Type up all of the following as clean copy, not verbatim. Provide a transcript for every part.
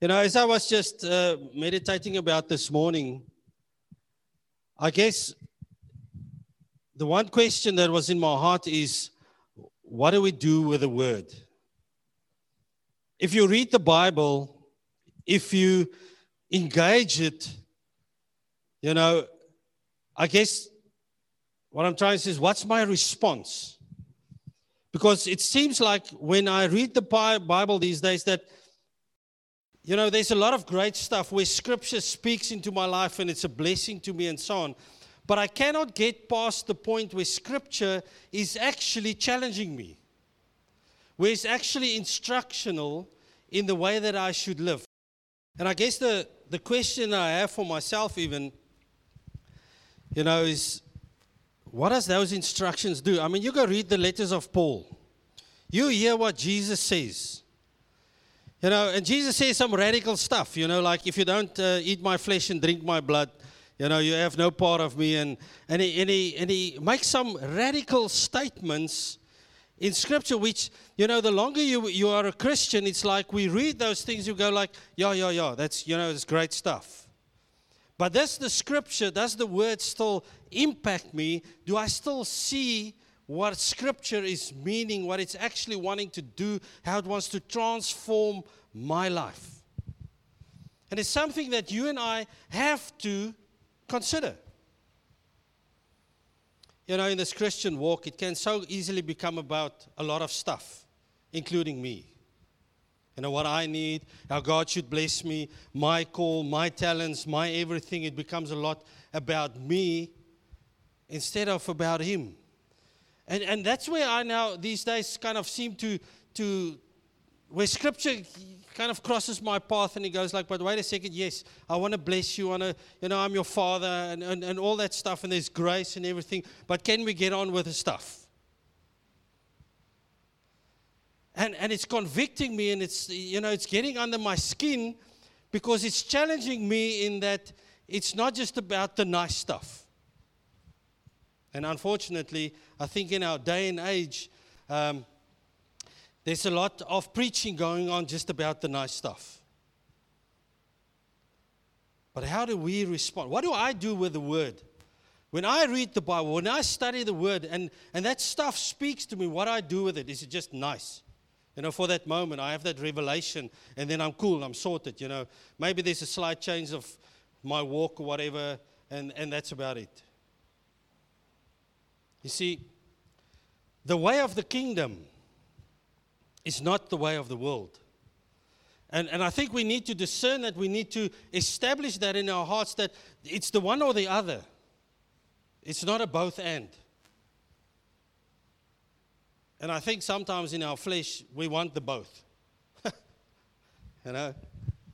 As I was just meditating about this morning, I guess the one question that was in my heart is, what do we do with the word? If you read the Bible, if you engage it, I guess what I'm trying to say is, what's my response? Because it seems like when I read the Bible these days that, there's a lot of great stuff where Scripture speaks into my life and it's a blessing to me and so on. But I cannot get past the point where Scripture is actually challenging me, where it's actually instructional in the way that I should live. And I guess the question I have for myself even, is what does those instructions do? I mean, you go read the letters of Paul. You hear what Jesus says. And Jesus says some radical stuff, like if you don't eat my flesh and drink my blood, you have no part of me. And he makes some radical statements in Scripture, which, the longer you are a Christian, it's like we read those things, you go like, yeah, that's, it's great stuff. But does the Scripture, does the Word still impact me? Do I still see what Scripture is meaning, what it's actually wanting to do, how it wants to transform my life? And it's something that you and I have to consider. In this Christian walk, it can so easily become about a lot of stuff, including me. What I need, how God should bless me, my call, my talents, my everything. It becomes a lot about me instead of about Him. And that's where I now, these days, kind of seem to where Scripture kind of crosses my path and He goes like, but wait a second, yes, I want to bless you, I'm your Father and all that stuff, and there's grace and everything, but can we get on with the stuff? And it's convicting me, and it's getting under my skin, because it's challenging me in that it's not just about the nice stuff. And unfortunately, I think in our day and age, there's a lot of preaching going on just about the nice stuff. But how do we respond? What do I do with the Word? When I read the Bible, when I study the Word, and that stuff speaks to me, what I do with it, is it just nice? For that moment, I have that revelation, and then I'm cool, I'm sorted, Maybe there's a slight change of my walk or whatever, and that's about it. You see, the way of the kingdom is not the way of the world. And I think we need to discern that, we need to establish that in our hearts, that it's the one or the other. It's not a both and. And I think sometimes in our flesh, we want the both. The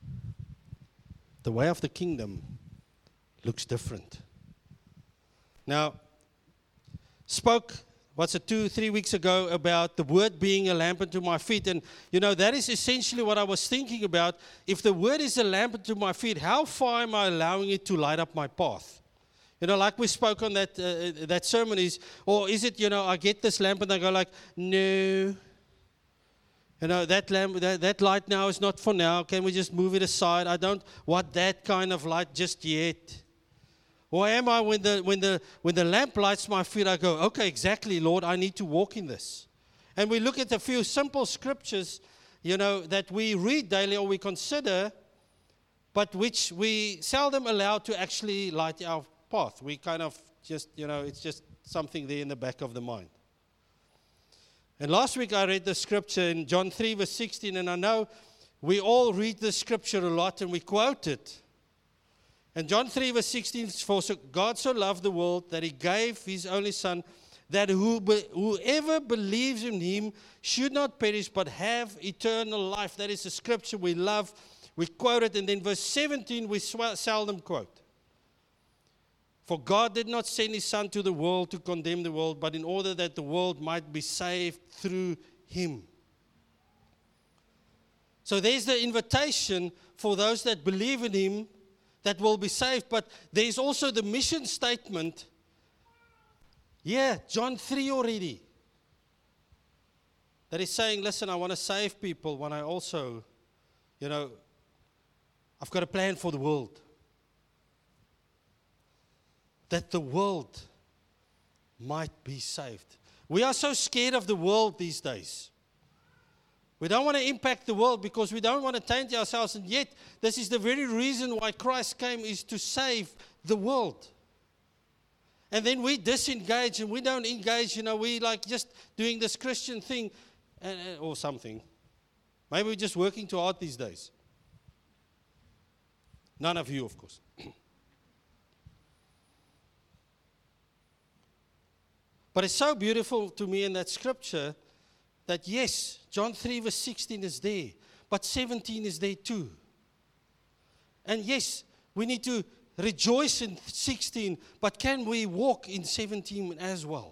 way of the kingdom looks different. Now, spoke, 2-3 weeks ago, about the Word being a lamp unto my feet. And, that is essentially what I was thinking about. If the Word is a lamp unto my feet, how far am I allowing it to light up my path? Like we spoke on that sermon is, or is it, I get this lamp and I go like, no. That lamp, that light now is not for now. Can we just move it aside? I don't want that kind of light just yet. Or am I, when the lamp lights my feet, I go, okay, exactly, Lord, I need to walk in this. And we look at a few simple scriptures, that we read daily or we consider, but which we seldom allow to actually light our path. We kind of just, it's just something there in the back of the mind. And last week I read the scripture in John 3 verse 16, and I know we all read the scripture a lot and we quote it. And John 3 verse 16, for God so loved the world that He gave His only Son, that whoever believes in Him should not perish but have eternal life. That is the scripture we love. We quote it, and then verse 17 we seldom quote. For God did not send His Son to the world to condemn the world, but in order that the world might be saved through Him. So there's the invitation for those that believe in Him that will be saved. But there's also the mission statement. Yeah, John 3 already. That is saying, listen, I want to save people when I also, I've got a plan for the world. That the world might be saved. We are so scared of the world these days. We don't want to impact the world because we don't want to taint ourselves. And yet, this is the very reason why Christ came, is to save the world. And then we disengage and we don't engage. We like just doing this Christian thing or something. Maybe we're just working too hard these days. None of you, of course. But it's so beautiful to me in that scripture that yes, John 3 verse 16 is there, but 17 is there too. And yes, we need to rejoice in 16, but can we walk in 17 as well?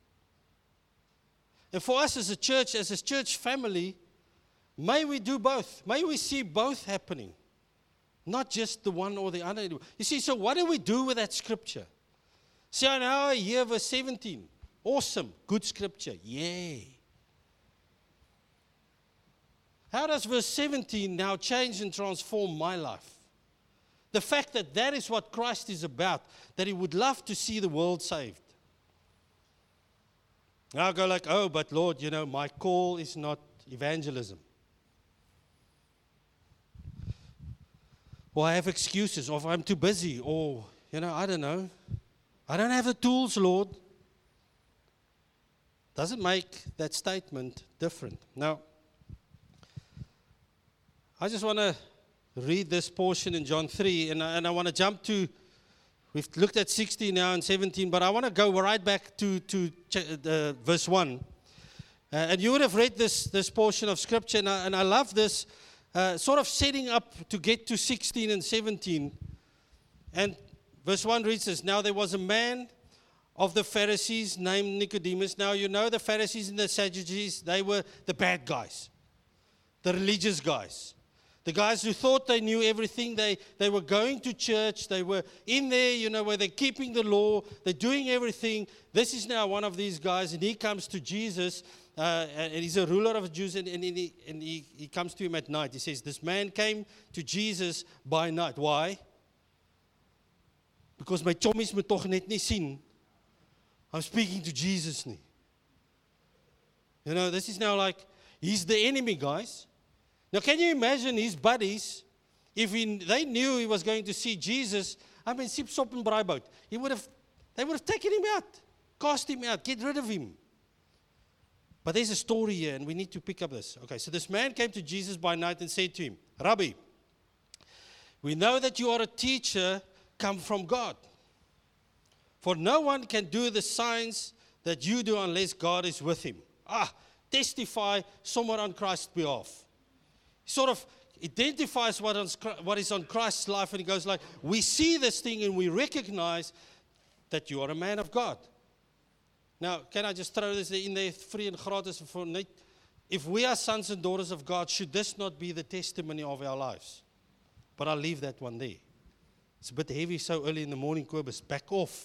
And for us as a church family, may we do both. May we see both happening. Not just the one or the other. You see, so what do we do with that scripture? See, now I hear verse 17. Awesome. Good scripture. Yay. How does verse 17 now change and transform my life? The fact that that is what Christ is about, that He would love to see the world saved. Now I go like, oh, but Lord, my call is not evangelism. Or I have excuses, or if I'm too busy, or, I don't know. I don't have the tools, Lord. Doesn't make that statement different. Now, I just want to read this portion in John 3, and I want to jump to, we've looked at 16 now and 17, but I want to go right back to verse 1. And you would have read this portion of Scripture, and I love this, sort of setting up to get to 16 and 17. And verse 1 reads this, now there was a man of the Pharisees named Nicodemus. Now the Pharisees and the Sadducees, they were the bad guys, the religious guys. The guys who thought they knew everything, they were going to church, they were in there, where they're keeping the law, they're doing everything. This is now one of these guys, and he comes to Jesus, and he's a ruler of the Jews, and he comes to him at night. He says, this man came to Jesus by night. Why? Because my chommies me toch net nie sien. I'm speaking to Jesus nie. This is now like, he's the enemy, guys. Now, can you imagine his buddies, if they knew he was going to see Jesus, sip, sop, and braaibout, they would have taken him out, cast him out, get rid of him. But there's a story here, and we need to pick up this. Okay, so this man came to Jesus by night and said to him, Rabbi, we know that you are a teacher come from God. For no one can do the signs that you do unless God is with him. Testify somewhere on Christ's behalf. Sort of identifies what is on Christ's life, and he goes like, we see this thing and we recognize that you are a man of God. Now, can I just throw this in there, free and gratis for net? If we are sons and daughters of God, should this not be the testimony of our lives? But I'll leave that one there. It's a bit heavy so early in the morning, Kobus. Back off.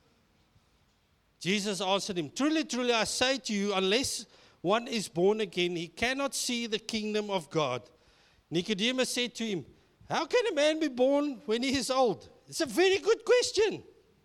Jesus answered him, truly, truly, I say to you, unless one is born again, he cannot see the kingdom of God. Nicodemus said to him, how can a man be born when he is old? It's a very good question.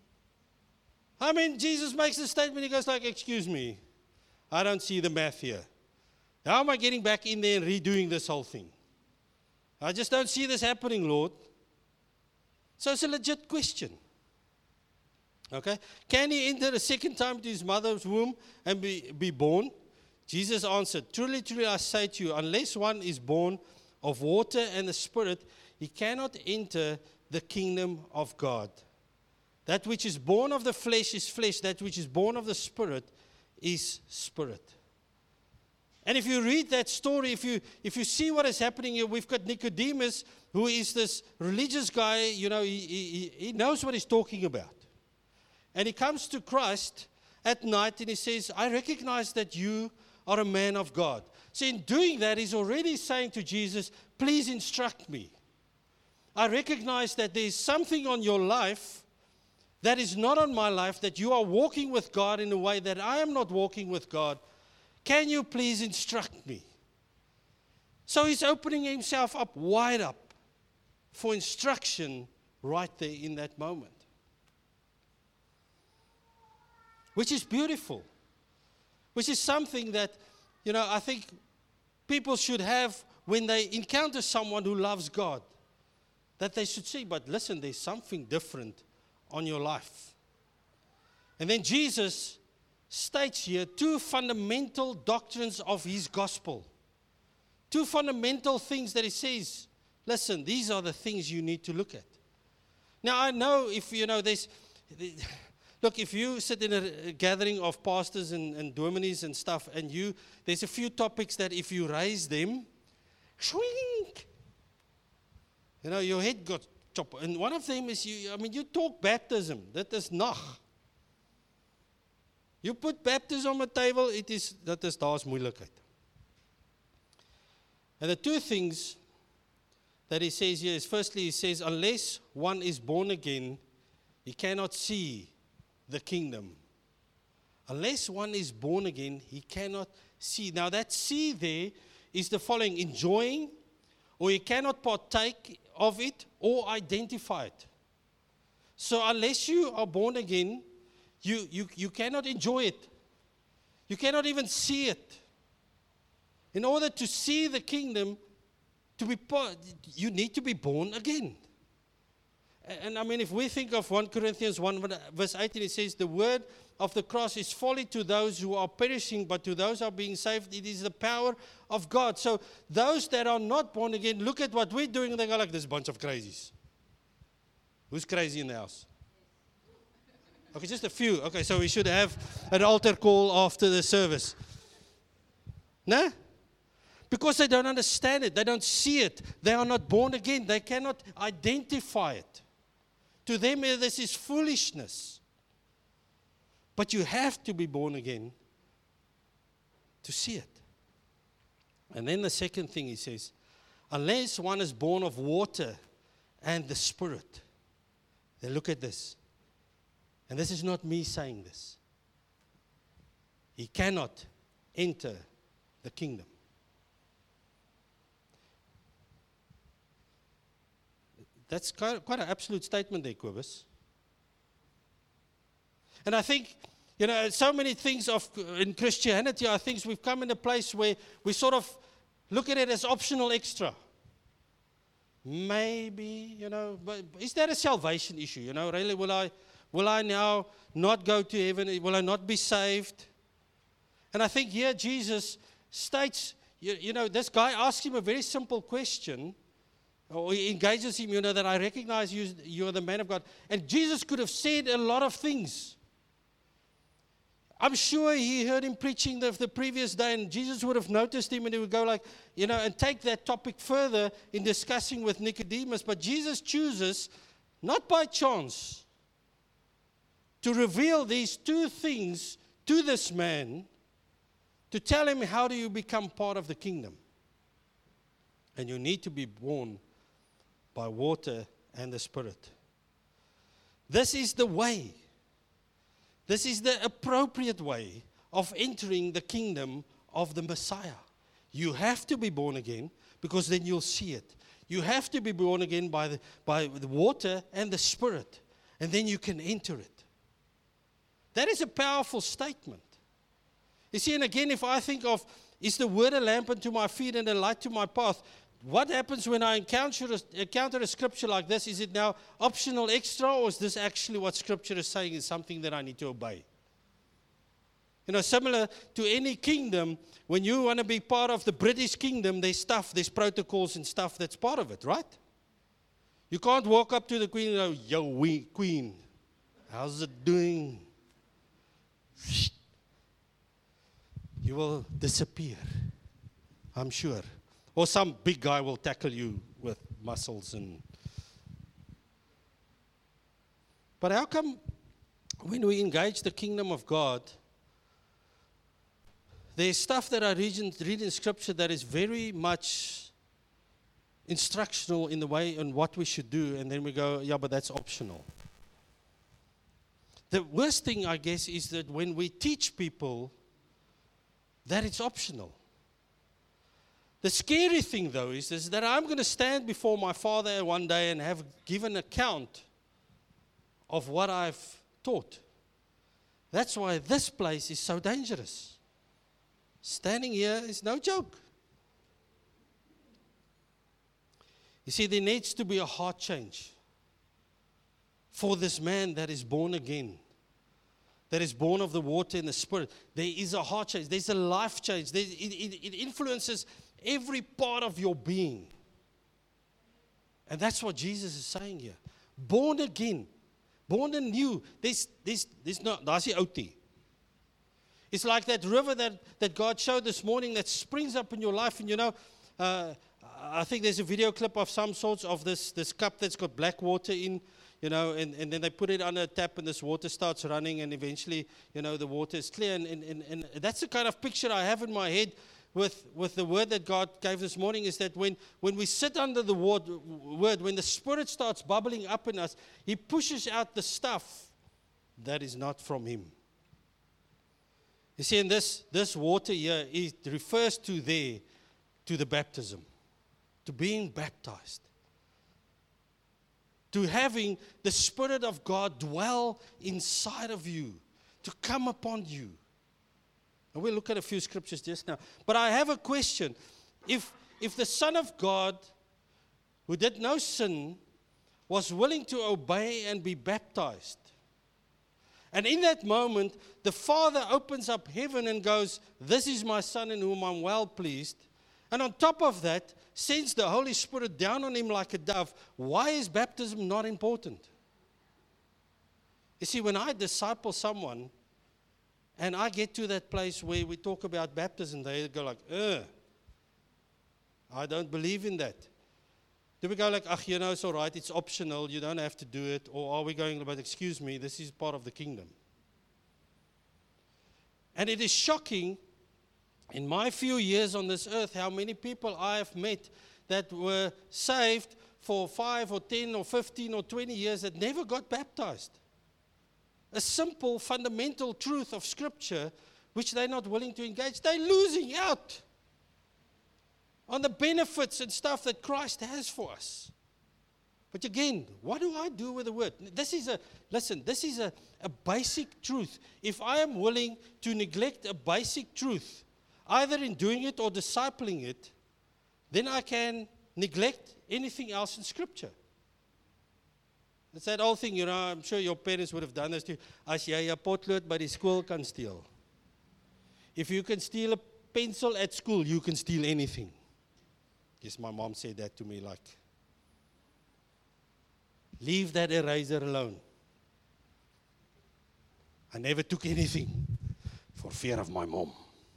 Jesus makes a statement, he goes like, excuse me, I don't see the math here. How am I getting back in there and redoing this whole thing? I just don't see this happening, Lord. So it's a legit question. Okay? Can he enter a second time to his mother's womb and be born? Jesus answered, truly, truly, I say to you, unless one is born of water and the Spirit, he cannot enter the kingdom of God. That which is born of the flesh is flesh. That which is born of the Spirit is spirit. And if you read that story, if you see what is happening here, we've got Nicodemus, who is this religious guy, he knows what he's talking about. And he comes to Christ at night and he says, I recognize that you are a man of God. So in doing that, he's already saying to Jesus, please instruct me. I recognize that there's something on your life that is not on my life, that you are walking with God in a way that I am not walking with God. Can you please instruct me? So he's opening himself up, wide up, for instruction right there in that moment. Which is beautiful. Which is something that, I think people should have when they encounter someone who loves God. That they should see, but listen, there's something different on your life. And then Jesus states here 2 fundamental doctrines of his gospel. 2 fundamental things that he says, listen, these are the things you need to look at. Now, I know if, look, if you sit in a gathering of pastors and dominees and stuff, and there's a few topics that if you raise them, shrink. Your head got chopped. And one of them is, you talk baptism. That is nach. You put baptism on the table, dat is daar's moeilikheid. And the 2 things that he says here is, firstly, he says, unless one is born again, he cannot see the kingdom. Unless one is born again, he cannot see. Now that see there is the following: enjoying, or he cannot partake of it or identify it. So unless you are born again, you cannot enjoy it. You cannot even see it. In order to see the kingdom, you need to be born again. And if we think of 1 Corinthians 1 verse 18, it says, the word of the cross is folly to those who are perishing, but to those who are being saved, it is the power of God. So those that are not born again, look at what we're doing, and they go like, this bunch of crazies. Who's crazy in the house? Okay, just a few. Okay, so we should have an altar call after the service. No? Because they don't understand it. They don't see it. They are not born again. They cannot identify it. To them, this is foolishness. But you have to be born again to see it. And then the second thing he says, unless one is born of water and the Spirit. Then look at this. And this is not me saying this. He cannot enter the kingdom. That's quite an absolute statement there, Kobus. And I think, so many things in Christianity are things we've come in a place where we sort of look at it as optional extra. Maybe, but is that a salvation issue? Really, will I now not go to heaven? Will I not be saved? And I think here Jesus states, this guy asks him a very simple question. Or he engages him, that I recognize you are the man of God. And Jesus could have said a lot of things. I'm sure he heard him preaching the previous day, and Jesus would have noticed him, and he would go like, and take that topic further in discussing with Nicodemus. But Jesus chooses, not by chance, to reveal these 2 things to this man, to tell him, how do you become part of the kingdom? And you need to be born by water and the Spirit. This is the way. This is the appropriate way of entering the kingdom of the Messiah. You have to be born again, because then you'll see it. You have to be born again by the water and the Spirit, and then you can enter it. That is a powerful statement. You see, and again, if I think of, is the word a lamp unto my feet and a light to my path? What happens when I encounter a scripture like this? Is it now optional extra, or is this actually what scripture is saying is something that I need to obey? Similar to any kingdom, when you want to be part of the British kingdom, there's protocols and stuff that's part of it, right? You can't walk up to the queen and go, yo, queen, how's it doing? You will disappear, I'm sure. Or some big guy will tackle you with muscles and... But how come when we engage the kingdom of God, there's stuff that I read in Scripture that is very much instructional in the way on what we should do, and then we go, yeah, but that's optional. The worst thing, I guess, is that when we teach people that it's optional. The scary thing, though, is that I'm going to stand before my Father one day and have given account of what I've taught. That's why this place is so dangerous. Standing here is no joke. You see, there needs to be a heart change for this man that is born again, that is born of the water and the Spirit. There is a heart change. There's a life change. It influences every part of your being. And that's what Jesus is saying here. Born again. Born anew. There's not, that's the outie. It's like that river that God showed this morning that springs up in your life. And you know, I think there's a video clip of some sorts of this cup that's got black water in, you know, and then they put it on a tap and this water starts running and eventually, you know, the water is clear. And that's the kind of picture I have in my head with the word that God gave this morning, is that when we sit under the word, when the Spirit starts bubbling up in us, He pushes out the stuff that is not from Him. You see, in this water here, it refers to the baptism, to being baptized, to having the Spirit of God dwell inside of you, to come upon you. And we'll look at a few scriptures just now. But I have a question. If the Son of God, who did no sin, was willing to obey and be baptized, and in that moment, the Father opens up heaven and goes, "This is my Son in whom I'm well pleased." And on top of that, sends the Holy Spirit down on him like a dove. Why is baptism not important? You see, when I disciple someone, and I get to that place where we talk about baptism, they go like, I don't believe in that. Do we go like, you know, it's all right, it's optional, you don't have to do it? Or are we going, but excuse me, this is part of the kingdom? And it is shocking, in my few years on this earth, how many people I have met that were saved for 5 or 10 or 15 or 20 years that never got baptized. A simple, fundamental truth of Scripture, which they're not willing to engage. They're losing out on the benefits and stuff that Christ has for us. But again, what do I do with the word? This is a basic truth. If I am willing to neglect a basic truth, either in doing it or discipling it, then I can neglect anything else in Scripture. It's that old thing, you know, I'm sure your parents would have done this too. As jy 'n potlood by die skool kan steel. If you can steal a pencil at school, you can steal anything. Yes, my mom said that to me, like, leave that eraser alone. I never took anything for fear of my mom.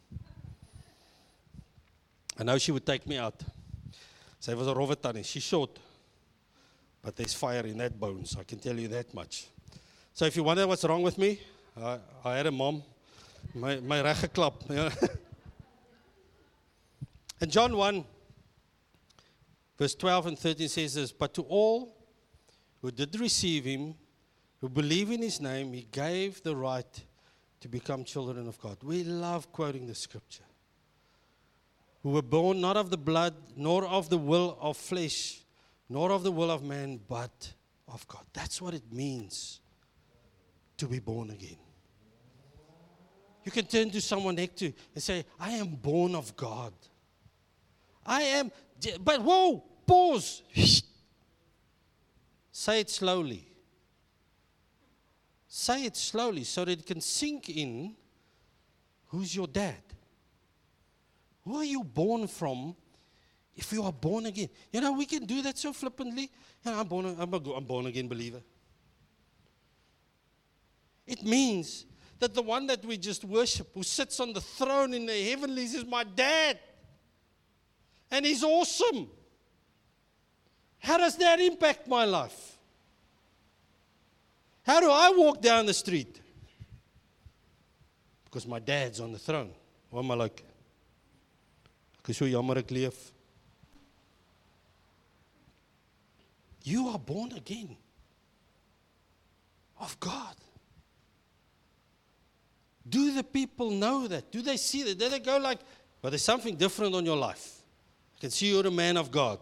I know she would take me out. Sy was a rowwe tannie. She's short. But there's fire in that bones, I can tell you that much. So if you wonder what's wrong with me, I had a mom. My reg geklap. And John 1, verse 12 and 13 says this, "But to all who did receive Him, who believe in His name, He gave the right to become children of God." We love quoting the Scripture. "Who were born not of the blood, nor of the will of flesh, nor of the will of man, but of God." That's what it means to be born again. You can turn to someone next to you and say, "I am born of God. I am," but whoa, pause. Say it slowly. Say it slowly so that it can sink in. Who's your dad? Who are you born from? If you are born again, you know, we can do that so flippantly. You know, I'm born again believer. It means that the one that we just worship, who sits on the throne in the heavenlies, is my dad. And He's awesome. How does that impact my life? How do I walk down the street? Because my dad's on the throne. Or am I like, ek is so jammer ek leef. You are born again of God. Do the people know that? Do they see that? Do they go like, but there's something different on your life? I can see you're a man of God.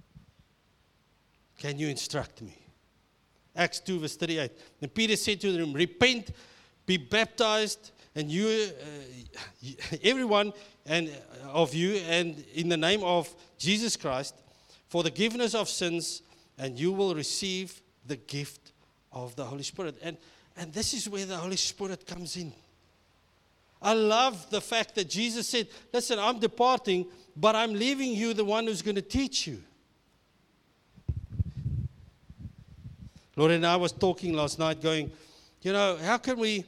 Can you instruct me? Acts 2 verse 38. And Peter said to them, repent, be baptized, and everyone of you, and in the name of Jesus Christ, for the forgiveness of sins, and you will receive the gift of the Holy Spirit. And this is where the Holy Spirit comes in. I love the fact that Jesus said, listen, I'm departing, but I'm leaving you the one who's going to teach you. Lord and I was talking last night going, what can we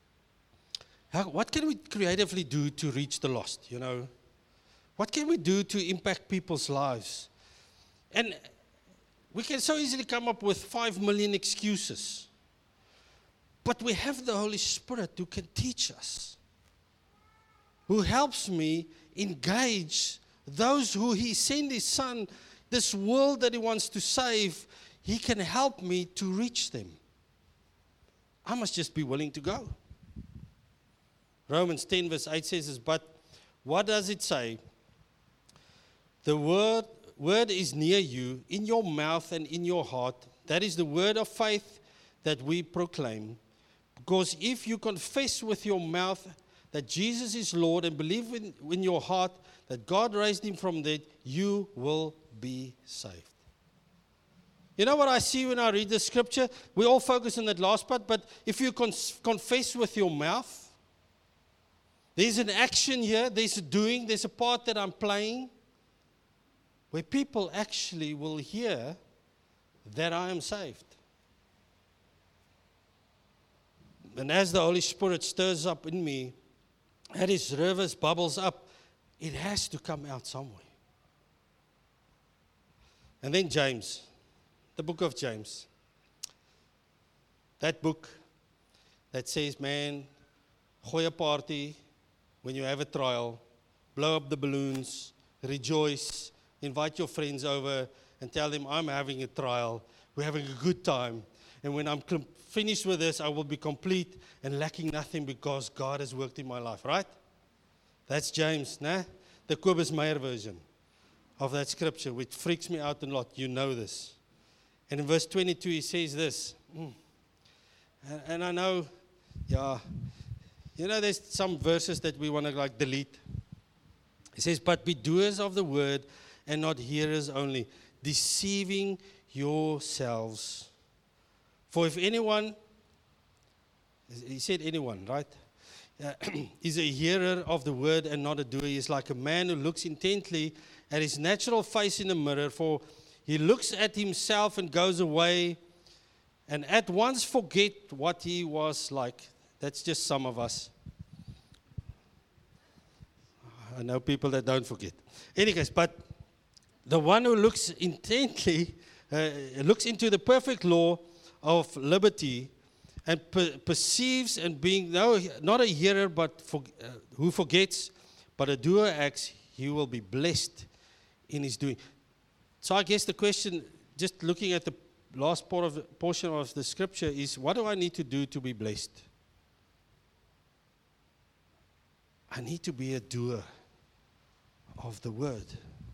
creatively do to reach the lost, What can we do to impact people's lives? And we can so easily come up with 5 million excuses. But we have the Holy Spirit who can teach us, who helps me engage those who He sent His Son, this world that He wants to save. He can help me to reach them. I must just be willing to go. Romans 10 verse 8 says this, but what does it say? The word is near you, in your mouth and in your heart. That is the word of faith that we proclaim. Because if you confess with your mouth that Jesus is Lord and believe in your heart that God raised Him from the dead, you will be saved. You know what I see when I read the scripture? We all focus on that last part, but if you confess with your mouth, there's an action here, there's a doing, there's a part that I'm playing, where people actually will hear that I am saved. And as the Holy Spirit stirs up in me, as His rivers bubbles up, it has to come out somewhere. And then James. The book of James. That book that says, man, gooi a party when you have a trial, blow up the balloons, rejoice, invite your friends over and tell them I'm having a trial, we're having a good time, and when I'm finished with this, I will be complete and lacking nothing because God has worked in my life, right? That's James, nah? The Kobus Meyer version of that scripture, which freaks me out a lot. You know this. And in verse 22, he says this. And I know, there's some verses that we want to delete. He says, but be doers of the word and not hearers only, deceiving yourselves. For if anyone, he said anyone, right? Is a hearer of the word and not a doer, he is like a man who looks intently at his natural face in a mirror, for he looks at himself and goes away and at once forget what he was like. That's just some of us. I know people that don't forget. Anyways, but the one who looks intently, looks into the perfect law of liberty and perceives and being not a hearer but who forgets, but a doer acts, he will be blessed in his doing. So I guess the question, just looking at the last portion of the scripture, is what do I need to do to be blessed? I need to be a doer of the word.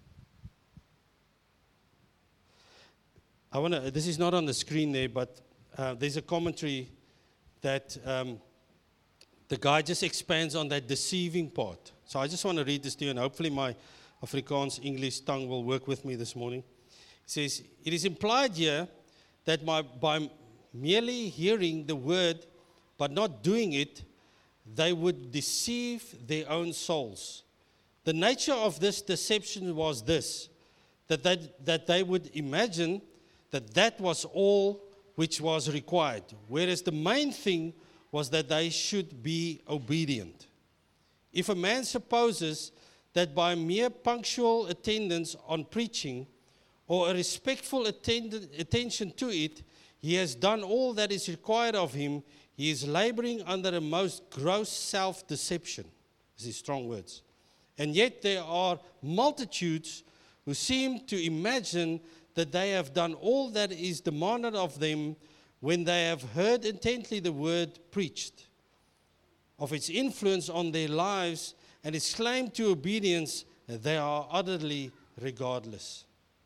This is not on the screen there, but there's a commentary that the guy just expands on that deceiving part. So I just want to read this to you, and hopefully my Afrikaans English tongue will work with me this morning. It says, it is implied here that by merely hearing the word but not doing it, they would deceive their own souls. The nature of this deception was this, that they would imagine that was all which was required, whereas the main thing was that they should be obedient. If a man supposes that by mere punctual attendance on preaching or a respectful attention to it, he has done all that is required of him, he is laboring under a most gross self-deception. These are strong words. And yet there are multitudes who seem to imagine that they have done all that is demanded of them when they have heard intently the word preached, of its influence on their lives and its claim to obedience. They are utterly regardless.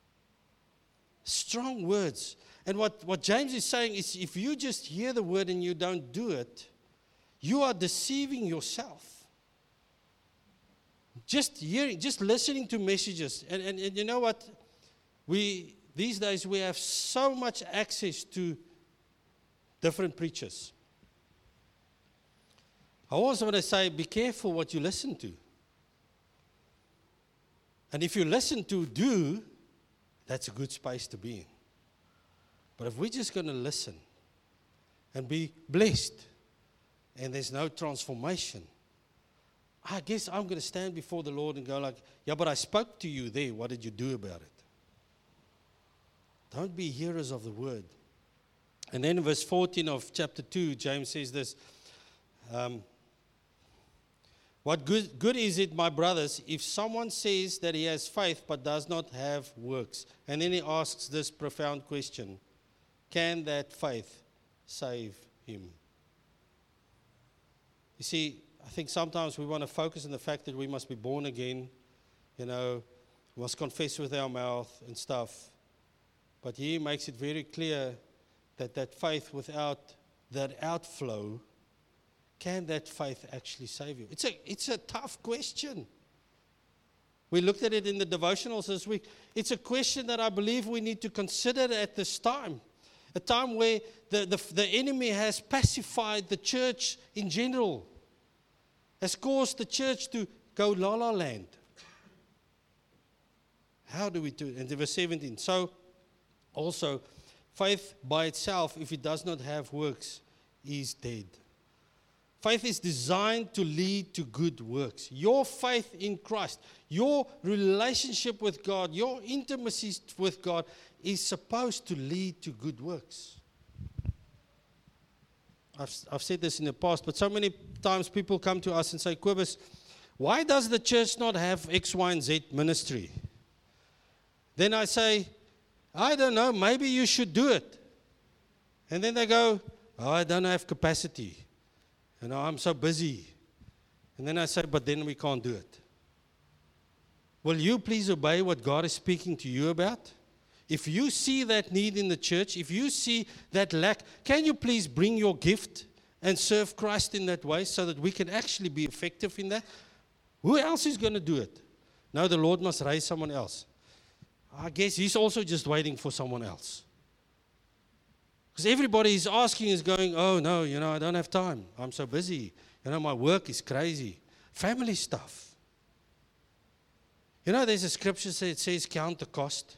Strong words. And what James is saying is, if you just hear the word and you don't do it, you are deceiving yourself. Just hearing, just listening to messages. And you know what? These days we have so much access to different preachers. I also want to say, be careful what you listen to. And if you listen to do, that's a good space to be in. But if we're just going to listen and be blessed, and there's no transformation, I guess I'm going to stand before the Lord and go like, yeah, but I spoke to you there. What did you do about it? Don't be hearers of the word. And then in verse 14 of chapter 2, James says this, what good is it, my brothers, if someone says that he has faith but does not have works? And then he asks this profound question, can that faith save him? You see, I think sometimes we want to focus on the fact that we must be born again, we must confess with our mouth and stuff. But he makes it very clear that faith without that outflow, can that faith actually save you? It's a tough question. We looked at it in the devotionals this week. It's a question that I believe we need to consider at this time. A time where the enemy has pacified the church in general, has caused the church to go la-la land. How do we do it? And verse 17. So, also, faith by itself, if it does not have works, is dead. Faith is designed to lead to good works. Your faith in Christ, your relationship with God, your intimacy with God is supposed to lead to good works. I've said this in the past, but so many times people come to us and say, Kobus, why does the church not have X, Y, and Z ministry? Then I say, I don't know, maybe you should do it. And then they go, oh, I don't have capacity. I'm so busy. And then I say, but then we can't do it. Will you please obey what God is speaking to you about? If you see that need in the church, if you see that lack, can you please bring your gift and serve Christ in that way so that we can actually be effective in that? Who else is going to do it? No, the Lord must raise someone else. I guess he's also just waiting for someone else. Because everybody is asking is going, oh, no, I don't have time. I'm so busy. My work is crazy. Family stuff. There's a scripture that says, count the cost.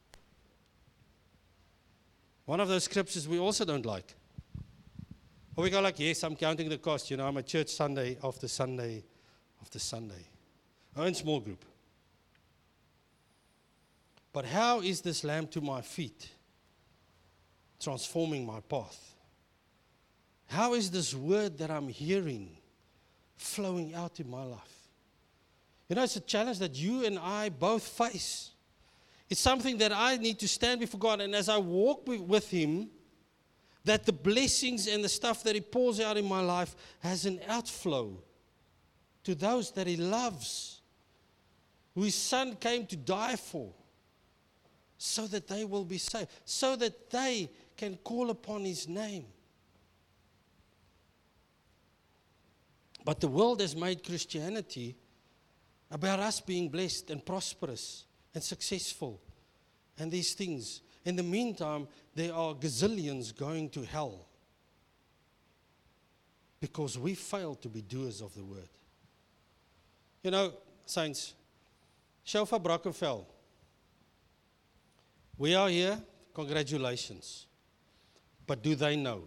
One of those scriptures we also don't like. Or we go like, yes, I'm counting the cost. I'm at church Sunday after Sunday after Sunday. Oh, in small group. But how is this lamp to my feet transforming my path? How is this word that I'm hearing flowing out in my life? It's a challenge that you and I both face. It's something that I need to stand before God, and as I walk with Him, that the blessings and the stuff that He pours out in my life has an outflow to those that He loves, who His Son came to die for, so that they will be saved, so that they can call upon His name. But the world has made Christianity about us being blessed and prosperous and successful and these things. In the meantime, there are gazillions going to hell because we failed to be doers of the word. Saints, Shofar Brackenfell, we are here, congratulations. But do they know?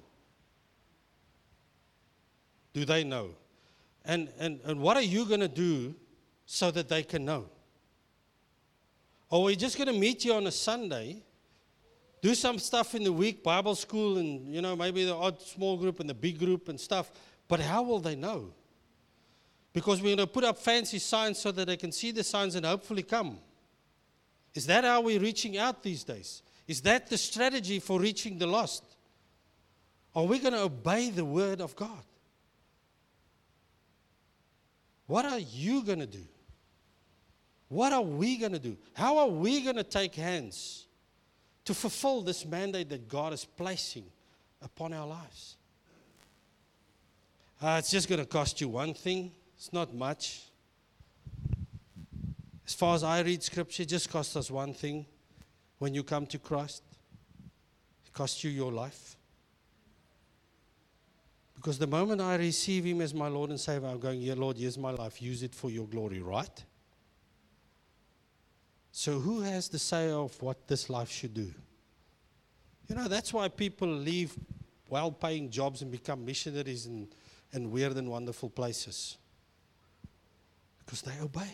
Do they know? And what are you going to do so that they can know? Or are we just going to meet you on a Sunday, do some stuff in the week, Bible school, and maybe the odd small group and the big group and stuff, but how will they know? Because we're going to put up fancy signs so that they can see the signs and hopefully come. Is that how we're reaching out these days? Is that the strategy for reaching the lost? Are we going to obey the word of God? What are you going to do? What are we going to do? How are we going to take hands to fulfill this mandate that God is placing upon our lives? It's just going to cost you one thing. It's not much. As far as I read Scripture, it just costs us one thing. When you come to Christ, it costs you your life. Because the moment I receive Him as my Lord and Savior, I'm going, yeah, Lord, here's my life. Use it for your glory, right? So who has the say of what this life should do? You know, that's why people leave well-paying jobs and become missionaries in weird and wonderful places. Because they obey.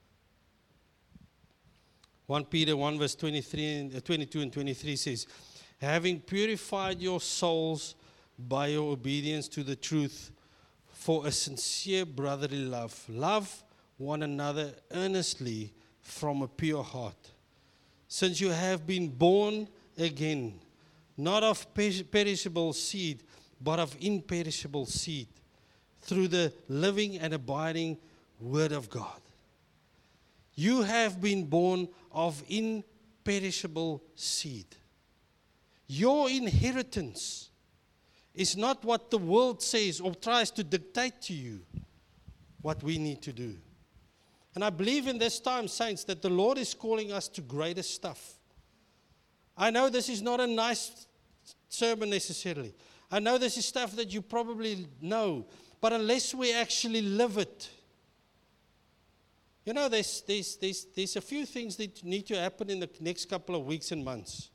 1 Peter 1 verse 22 and 23 says, having purified your souls by your obedience to the truth for a sincere brotherly love, love one another earnestly from a pure heart, since you have been born again, not of perishable seed, but of imperishable seed, through the living and abiding Word of God. You have been born of imperishable seed. Your inheritance is not what the world says or tries to dictate to you what we need to do. And I believe in this time, saints, that the Lord is calling us to greater stuff. I know this is not a nice sermon necessarily. I know this is stuff that you probably know. But unless we actually live it, you know, there's a few things that need to happen in the next couple of weeks and months.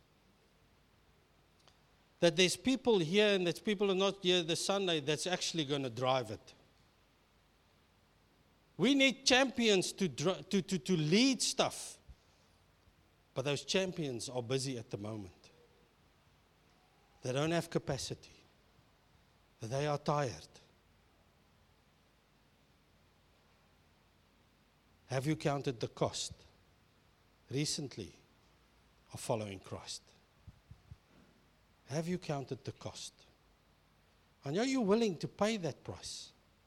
That there's people here and there's people who are not here this Sunday that's actually going to drive it. We need champions to lead stuff. But those champions are busy at the moment. They don't have capacity. They are tired. Have you counted the cost recently of following Christ? Have you counted the cost? And are you willing to pay that price?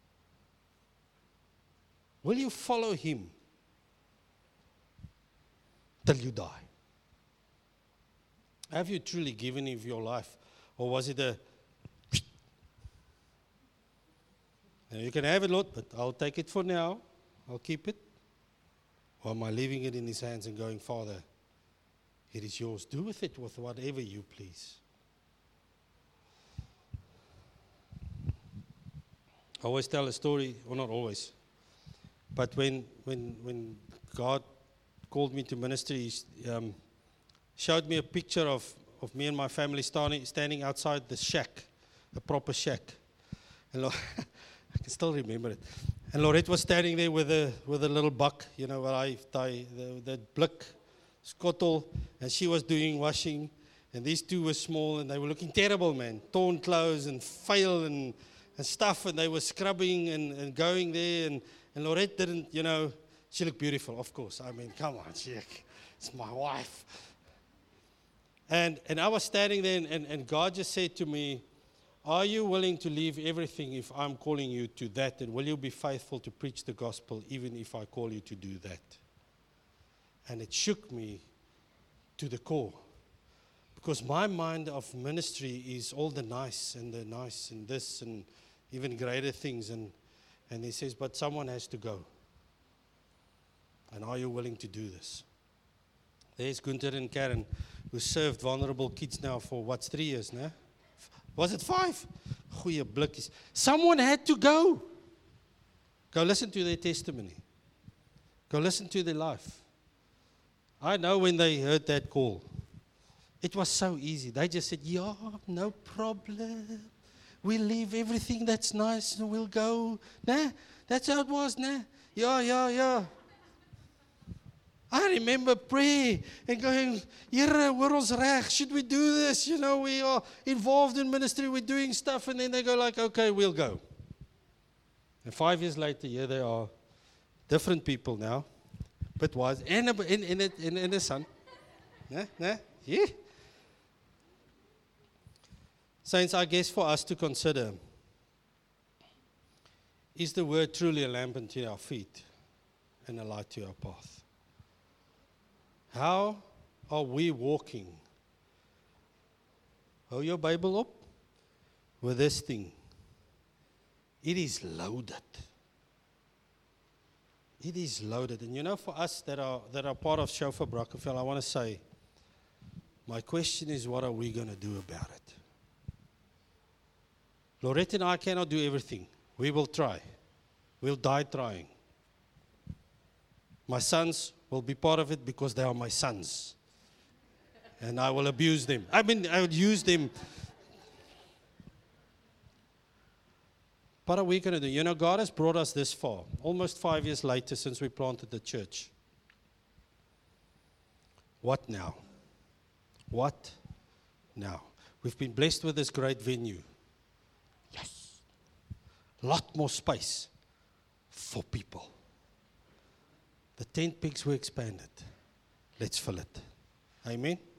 Will you follow Him till you die? Have you truly given Him your life? Or was it a... You can have it, Lord, but I'll take it for now. I'll keep it. Or am I leaving it in His hands and going, Father, it is yours. Do with it with whatever you please. I always tell a story, or not always, but when God called me to ministry, He showed me a picture of me and my family standing outside the shack, a proper shack. And Lord, I can still remember it. And Lorette was standing there with a little buck, you know, the blik, skottel, and she was doing washing. And these two were small, and they were looking terrible, man. Torn clothes and fail and stuff, and they were scrubbing and going there. And Lorette didn't, you know, she looked beautiful, of course. I mean, come on, it's my wife. And I was standing there, and God just said to me, are you willing to leave everything if I'm calling you to that? And will you be faithful to preach the gospel even if I call you to do that? And it shook me to the core. Because my mind of ministry is all the nice and this and even greater things. And He says, but someone has to go. And are you willing to do this? There's Gunther and Karen, who served vulnerable kids now for 3 years now? Was it 5? Goeie blikkies. Someone had to go. Go listen to their testimony. Go listen to their life. I know when they heard that call, it was so easy. They just said, yeah, no problem. We'll leave everything that's nice and we'll go. Nah, that's how it was, nah. Yeah. I remember praying and going, Here, hoor ons reg, should we do this? You know, we are involved in ministry, we're doing stuff, and then they go like, okay, we'll go. And 5 years later, here they are, different people now, but wise, and a son. Yeah. Saints, I guess for us to consider, is the word truly a lamp unto our feet and a light to our path? How are we walking? Hold your Bible up with this thing. It is loaded. It is loaded. And you know, for us that are part of Shofar Brackenfell, I want to say, my question is, what are we going to do about it? Lorette and I cannot do everything. We will try. We'll die trying. My sons will be part of it because they are my sons. And I will abuse them. I will use them. What are we going to do? You know, God has brought us this far, almost 5 years later since we planted the church. What now? What now? We've been blessed with this great venue. Yes. A lot more space for people. The tent pegs were expanded. Let's fill it. Amen.